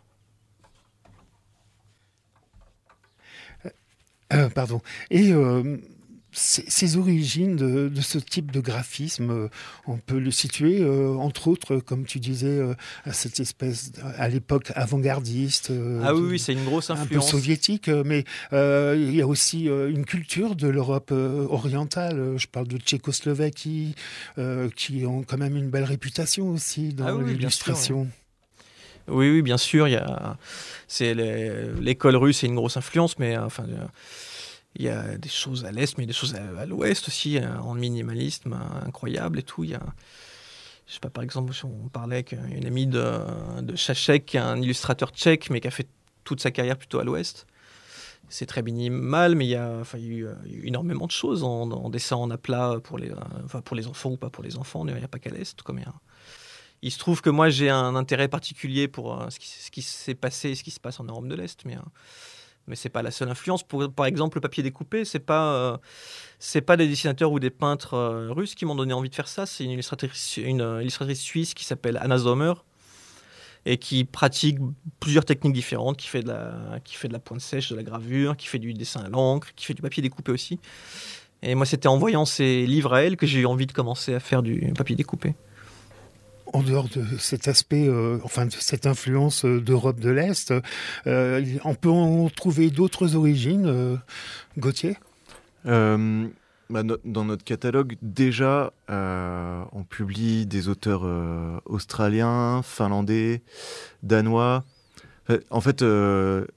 Pardon. Et ces origines de ce type de graphisme, on peut le situer, entre autres, comme tu disais, à cette espèce, à l'époque avant-gardiste. Oui, c'est une grosse influence. Un peu soviétique, mais il y a aussi une culture de l'Europe orientale. Je parle de Tchécoslovaquie, qui ont quand même une belle réputation aussi dans l'illustration. Oui, bien sûr. L'école russe est une grosse influence, mais il y a des choses à l'est, mais il y a des choses à l'ouest aussi, en minimalisme incroyable et tout. Je sais pas, par exemple, on parlait avec une amie de Šašek, qui est un illustrateur tchèque, mais qui a fait toute sa carrière plutôt à l'ouest. C'est très minimal, mais il y a eu énormément de choses en dessin en aplat pour les enfants ou pas pour les enfants. Il n'y a pas qu'à l'est. Il se trouve que moi, j'ai un intérêt particulier pour ce qui s'est passé et ce qui se passe en Europe de l'Est, mais c'est pas la seule influence. Par exemple, le papier découpé, c'est pas des dessinateurs ou des peintres russes qui m'ont donné envie de faire ça. C'est une illustratrice suisse qui s'appelle Anna Sommer et qui pratique plusieurs techniques différentes, qui fait de la pointe sèche, de la gravure, qui fait du dessin à l'encre, qui fait du papier découpé aussi. Et moi, c'était en voyant ces livres à elle que j'ai eu envie de commencer à faire du papier découpé. En dehors de cet aspect, de cette influence d'Europe de l'Est, on peut en trouver d'autres origines, Gauthier ? Dans notre catalogue, déjà, on publie des auteurs australiens, finlandais, danois. En fait, je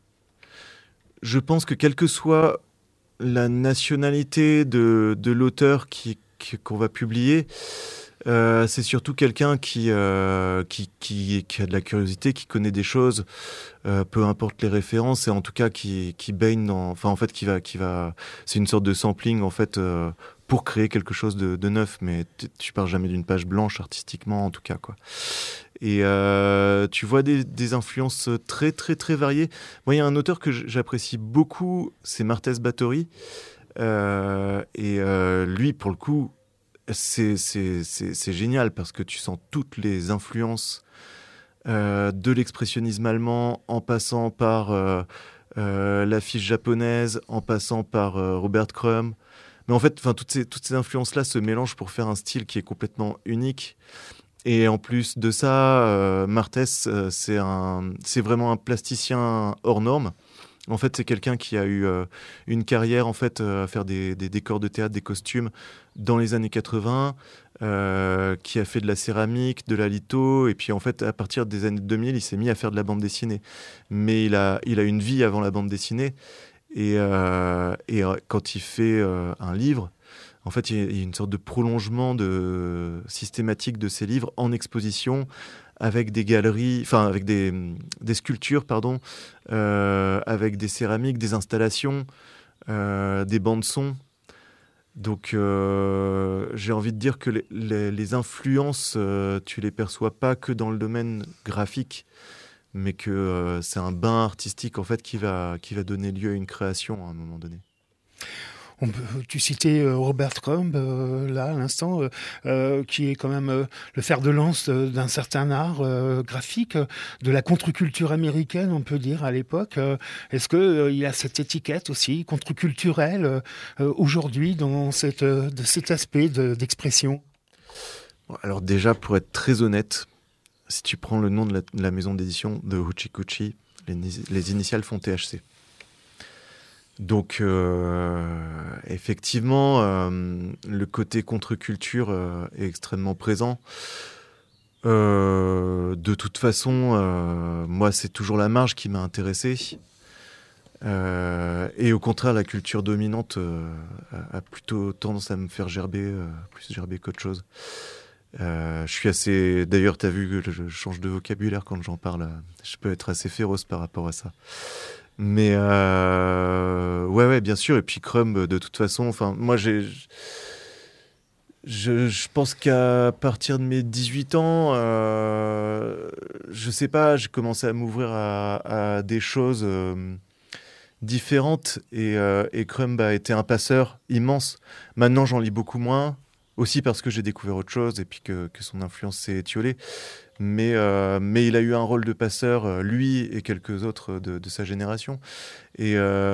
pense que quelle que soit la nationalité de l'auteur qu'on va publier, c'est surtout quelqu'un qui a de la curiosité, qui connaît des choses, peu importe les références, et en tout cas qui baigne dans, qui va, c'est une sorte de sampling en fait pour créer quelque chose de neuf, mais tu pars jamais d'une page blanche artistiquement en tout cas quoi. Et tu vois des influences très très très variées. Moi, il y a un auteur que j'apprécie beaucoup, c'est Martès Báthory, lui pour le coup. C'est génial parce que tu sens toutes les influences de l'expressionnisme allemand en passant par l'affiche japonaise, en passant par Robert Crumb. Mais en fait, toutes ces influences-là se mélangent pour faire un style qui est complètement unique. Et en plus de ça, Martès, c'est vraiment un plasticien hors norme. En fait, c'est quelqu'un qui a eu une carrière en fait à faire des décors de théâtre, des costumes dans les années 80, qui a fait de la céramique, de la litho, et puis en fait à partir des années 2000, il s'est mis à faire de la bande dessinée. Mais il a une vie avant la bande dessinée, Et quand il fait un livre, en fait, il y a une sorte de prolongement systématique de ces livres en exposition, avec des galeries, enfin avec des sculptures, pardon, avec des céramiques, des installations, des bandes son. Donc, j'ai envie de dire que les influences, tu les perçois pas que dans le domaine graphique, mais que c'est un bain artistique en fait qui va donner lieu à une création à un moment donné. Tu citais Robert Crumb, là, à l'instant, qui est quand même le fer de lance d'un certain art graphique, de la contre-culture américaine, on peut dire, à l'époque. Est-ce qu'il y a cette étiquette aussi, contre-culturelle, aujourd'hui, dans cet aspect d'expression ? Alors déjà, pour être très honnête, si tu prends le nom de la maison d'édition de Hoochie-Coochie, les initiales font THC. Donc, effectivement, le côté contre-culture est extrêmement présent. De toute façon, moi, c'est toujours la marge qui m'a intéressé. Et au contraire, la culture dominante a plutôt tendance à me faire gerber, plus gerber qu'autre chose. Je suis assez... D'ailleurs, tu as vu que je change de vocabulaire quand j'en parle. Je peux être assez féroce par rapport à ça. Mais ouais, bien sûr. Et puis Crumb, de toute façon, enfin, moi, je pense qu'à partir de mes 18 ans, je sais pas, j'ai commencé à m'ouvrir à des choses différentes. Et Crumb a été un passeur immense. Maintenant, j'en lis beaucoup moins. Aussi parce que j'ai découvert autre chose et puis que son influence s'est étiolée. Mais il a eu un rôle de passeur, lui et quelques autres de sa génération. Et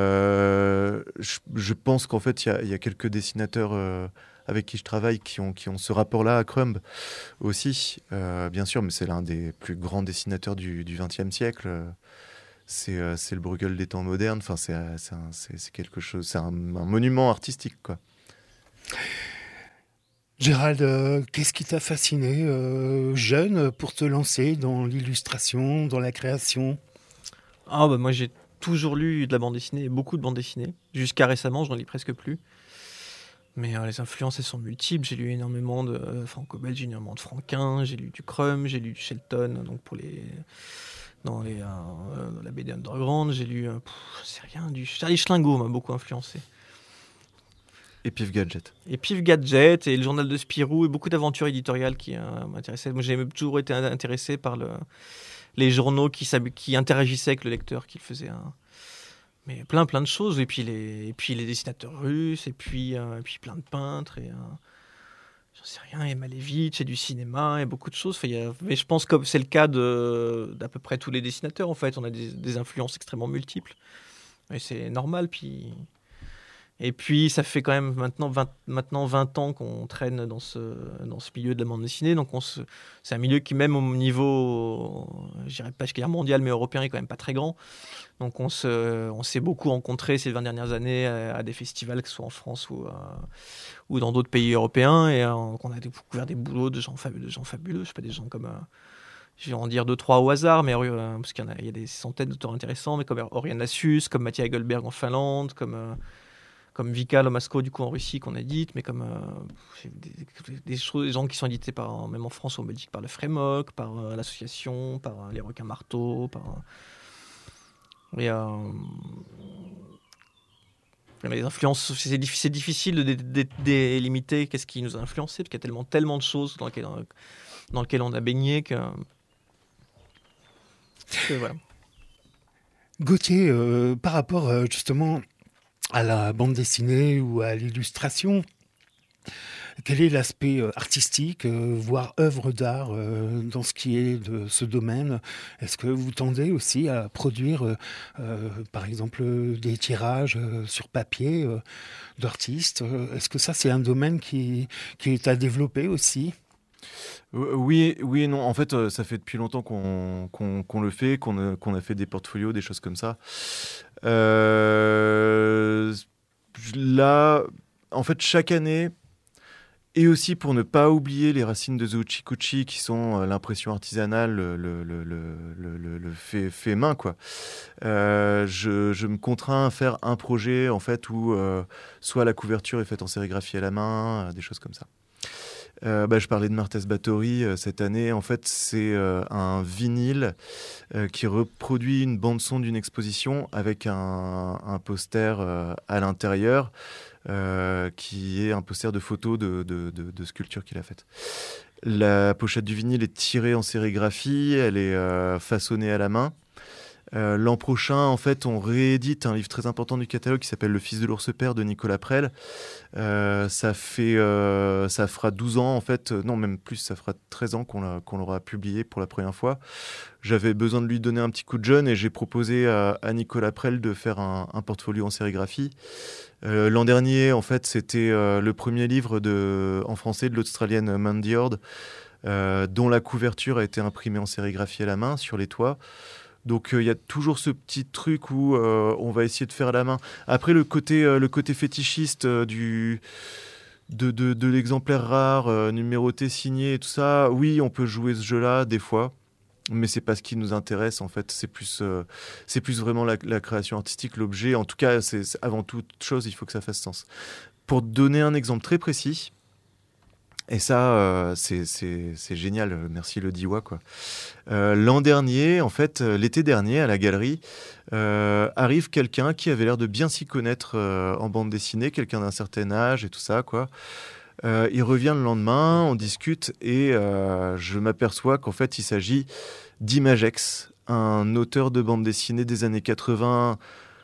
je pense qu'en fait, il y a quelques dessinateurs avec qui je travaille qui ont ce rapport-là à Crumb aussi, bien sûr, mais c'est l'un des plus grands dessinateurs du XXe siècle. C'est le Bruegel des temps modernes. Enfin, c'est quelque chose, c'est un monument artistique, quoi. Gérald, qu'est-ce qui t'a fasciné jeune pour te lancer dans l'illustration, dans la création ? Moi j'ai toujours lu de la bande dessinée, beaucoup de bande dessinée. Jusqu'à récemment, je n'en lis presque plus. Mais les influences, elles sont multiples. J'ai lu énormément de franco-belge, énormément de Franquin, j'ai lu du Crumb, j'ai lu du Shelton, donc dans la BD underground. J'ai lu, je sais rien, du Charlie Schlingo m'a beaucoup influencé. Et Pif Gadget. Et Pif Gadget et le journal de Spirou et beaucoup d'aventures éditoriales qui m'intéressaient. Moi, j'ai toujours été intéressé par les journaux qui interagissaient avec le lecteur, qui faisaient mais plein de choses. Et puis les dessinateurs russes, et puis plein de peintres. Et j'en sais rien, il y a Malevich, et du cinéma, et beaucoup de choses. Mais je pense que c'est le cas d'à peu près tous les dessinateurs, en fait. On a des influences extrêmement multiples. Et c'est normal, Et puis, ça fait quand même maintenant 20 ans qu'on traîne dans ce milieu de la bande dessinée. Donc, c'est un milieu qui, même au niveau, je dirais pas jusqu'à mondial, mais européen, est quand même pas très grand. Donc, on s'est beaucoup rencontrés ces 20 dernières années à des festivals, que ce soit en France ou dans d'autres pays européens. Et on a découvert des boulots de gens fabuleux. Je sais pas, des gens comme... je vais en dire 2-3 au hasard, mais parce qu'il y a des centaines d'auteurs intéressants, mais comme Orion Nasus, comme Mathias Goldberg en Finlande, comme Vika Lomasko du coup en Russie qu'on édite, mais comme des gens qui sont édités même en France ou en Belgique par le Frémoc, par l'association, par les Requins Marteaux, les influences, c'est difficile de délimiter qu'est-ce qui nous a influencé, parce qu'il y a tellement de choses dans lesquelles on a baigné que voilà. Gauthier, par rapport justement à la bande dessinée ou à l'illustration, quel est l'aspect artistique, voire œuvre d'art dans ce qui est de ce domaine ? Est-ce que vous tendez aussi à produire, par exemple, des tirages sur papier d'artistes ? Est-ce que ça, c'est un domaine qui est à développer aussi ? Oui et non. En fait, ça fait depuis longtemps qu'on le fait, qu'on a fait des portfolios, des choses comme ça. Là, en fait, chaque année, Et aussi pour ne pas oublier les racines de The Uchi-Kuchi qui sont l'impression artisanale, le fait main, quoi. Je me contrains à faire un projet en fait où soit la couverture est faite en sérigraphie à la main, des choses comme ça. Je parlais de Marthes Báthory cette année. En fait, c'est un vinyle qui reproduit une bande-son d'une exposition avec un poster à l'intérieur qui est un poster de photos de sculptures qu'il a faites. La pochette du vinyle est tirée en sérigraphie, elle est façonnée à la main. L'an prochain, en fait, on réédite un livre très important du catalogue qui s'appelle Le Fils de l'ours père de Nicolas Prel. Ça fera 12 ans, en fait, non, même plus, ça fera 13 ans qu'on l'aura publié pour la première fois. J'avais besoin de lui donner un petit coup de jeune et j'ai proposé à Nicolas Prel de faire un portfolio en sérigraphie. L'an dernier, en fait, c'était le premier livre en français de l'Australienne Mandy Hord, dont la couverture a été imprimée en sérigraphie à la main sur les toits. Donc il y a toujours ce petit truc où on va essayer de faire à la main. Après le côté fétichiste de l'exemplaire rare, numéroté, signé et tout ça, oui, on peut jouer ce jeu-là des fois, mais c'est pas ce qui nous intéresse en fait. C'est plus vraiment la création artistique, l'objet. En tout cas, c'est avant toute chose, il faut que ça fasse sens. Pour donner un exemple très précis. Et ça, c'est génial. Merci le Diwa, quoi. L'an dernier, en fait, l'été dernier, à la galerie, arrive quelqu'un qui avait l'air de bien s'y connaître en bande dessinée, quelqu'un d'un certain âge et tout ça, quoi. Il revient le lendemain, on discute et je m'aperçois qu'en fait, il s'agit d'Imagex, un auteur de bande dessinée des années 80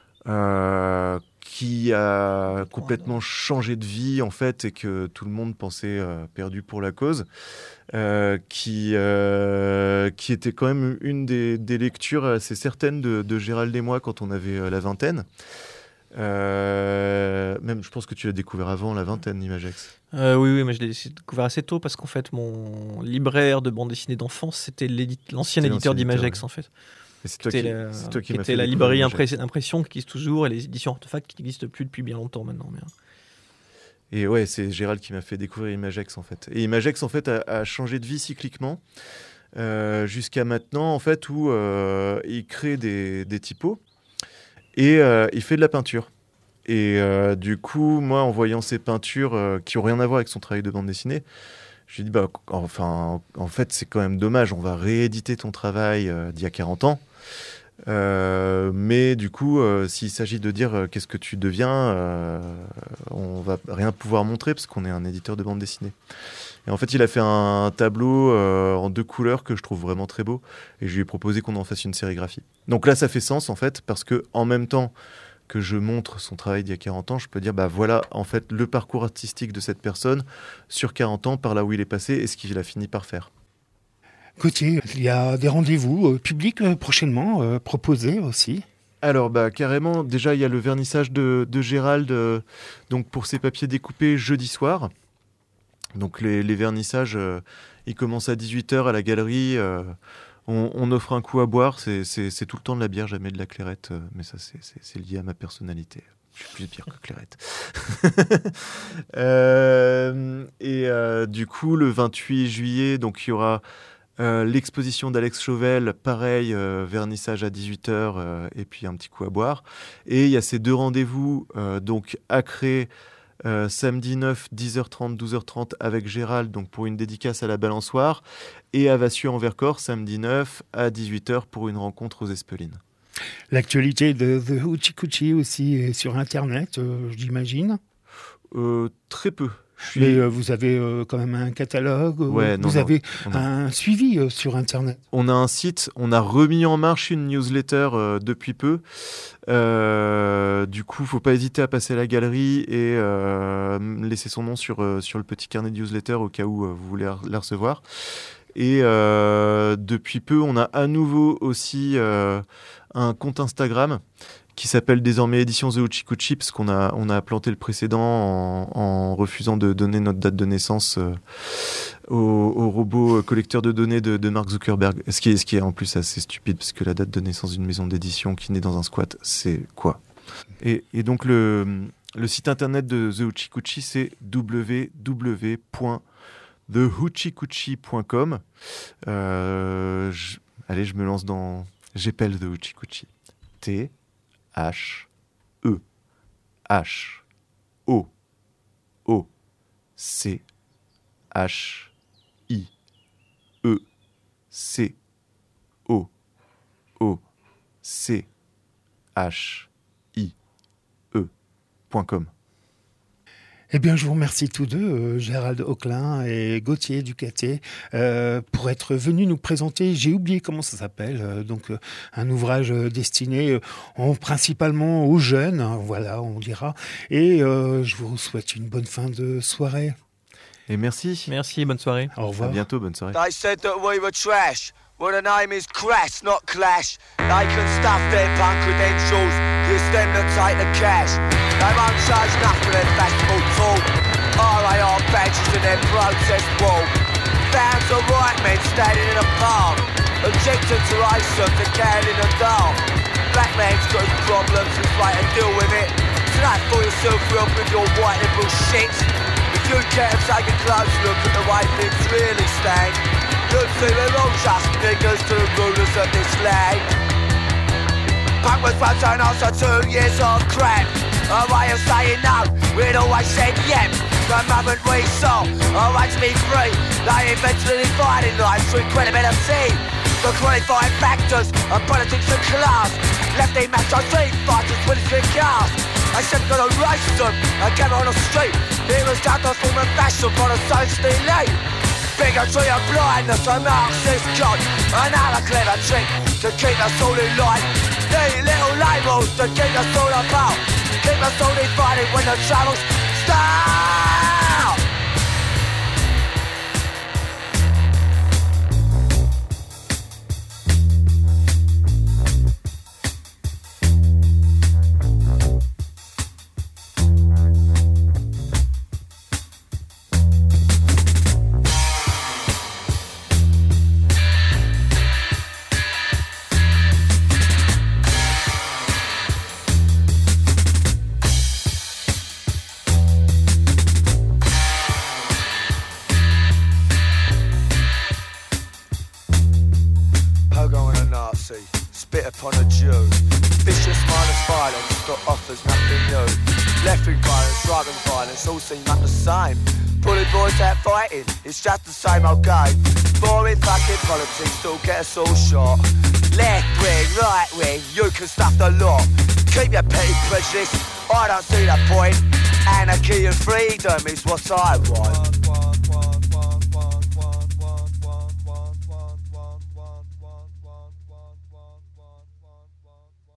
qui a complètement changé de vie en fait et que tout le monde pensait perdu pour la cause, qui était quand même une des lectures assez certaines de Gérald et moi quand on avait la vingtaine. Même je pense que tu l'as découvert avant la vingtaine, Imagex. Oui, mais je l'ai découvert assez tôt parce qu'en fait mon libraire de bande dessinée d'enfance c'était l'ancien éditeur d'Imagex en fait. C'est toi qui m'as fait la librairie Impression qui existe toujours et les éditions Artefact qui n'existent plus depuis bien longtemps maintenant. Mais... Et ouais, c'est Gérald qui m'a fait découvrir Imagex en fait. Et Imagex en fait a changé de vie cycliquement jusqu'à maintenant en fait où il crée des typos et il fait de la peinture. Et du coup, moi, en voyant ces peintures qui n'ont rien à voir avec son travail de bande dessinée, je lui ai dit, en fait, c'est quand même dommage, on va rééditer ton travail d'il y a 40 ans. Mais du coup, s'il s'agit de dire qu'est-ce que tu deviens, on va rien pouvoir montrer parce qu'on est un éditeur de bande dessinée. Et en fait, il a fait un tableau en 2 couleurs que je trouve vraiment très beau. Et je lui ai proposé qu'on en fasse une sérigraphie. Donc là, ça fait sens en fait, parce que en même temps que je montre son travail d'il y a 40 ans, je peux dire, voilà, en fait, le parcours artistique de cette personne sur 40 ans, par là où il est passé et ce qu'il a fini par faire. Gauthier, il y a des rendez-vous publics prochainement proposés aussi. Alors, carrément, déjà, il y a le vernissage de Gérald donc pour ses papiers découpés jeudi soir. Donc, les vernissages, ils commencent à 18h à la galerie. On offre un coup à boire, c'est tout le temps de la bière, jamais de la clairette, mais ça c'est lié à ma personnalité. Je suis plus bière que clairette. Du coup, le 28 juillet, donc il y aura l'exposition d'Alex Chauvel, pareil, vernissage à 18h et puis un petit coup à boire. Et il y a ces 2 rendez-vous donc à Cré, samedi 9, 10h30, 12h30 avec Gérald donc pour une dédicace à la balançoire et à Vassieux en Vercors samedi 9 à 18h pour une rencontre aux Espelines. L'actualité de The Uchi-Kuchi aussi est sur Internet, j'imagine. Très peu. Mais vous avez quand même un catalogue, vous avez un suivi sur Internet. On a un site, on a remis en marche une newsletter depuis peu. Du coup, il ne faut pas hésiter à passer à la galerie et laisser son nom sur le petit carnet de newsletter au cas où vous voulez la recevoir. Et depuis peu, on a à nouveau aussi un compte Instagram qui s'appelle désormais Éditions The Uchi-Kuchi, parce qu'on a planté le précédent en refusant de donner notre date de naissance au robot collecteur de données de Mark Zuckerberg. Ce qui est en plus assez stupide, parce que la date de naissance d'une maison d'édition qui naît dans un squat, c'est quoi ? Et donc le Le site internet de The Hoochie Coochie, c'est www.thehoochieCoochie.com. Allez, je me lance dans... J'épelle The Hoochie Coochie. THEOCHIE.com. Eh bien, je vous remercie tous deux, Gérald Auclin et Gauthier Ducaté, pour être venus nous présenter, j'ai oublié comment ça s'appelle, un ouvrage destiné principalement aux jeunes, hein, voilà, on dira. Et je vous souhaite une bonne fin de soirée. Et merci. Merci, bonne soirée. Au revoir. À bientôt, bonne soirée. They said that we were trash. Well, the name is Crash, not Clash. They can stuff their punk credentials, it's them that take the cash. They won't charge nothing for their festival talk. RAR badges in their protest wall. Found the right men standing in a park, objected to racism, to carry in the dark. Black man's got his problems, he's right to deal with it. So don't fool yourself up with your white liberal shit. If you care to take a close look at the way things really stand, you'll see we're all just niggas to the rulers of this land. Punk was once and also 2 years of crap. A way of saying no, we'd always said yep. The moment we saw our right to be free, they invented a dividing line through credibility. The qualifying factors of politics and class left the macho street fighters with his cars. I said got a racism and came on the street. It was down to form and fashion for the socialist elite. Bigotry and blindness, a Marxist god. Another clever trick to keep us all in line. These little labels to keep us all apart. Keep us all divided when the troubles start. Spit upon a Jew. Vicious minus violence that offers nothing new. Left-wing violence, right-wing violence all seem like the same. Bully boys out fighting, it's just the same old game. Boring fucking politics still get us all shot. Left-wing, right-wing, you can stuff the lot. Keep your petty prejudice, I don't see the point. Anarchy and freedom is what I want.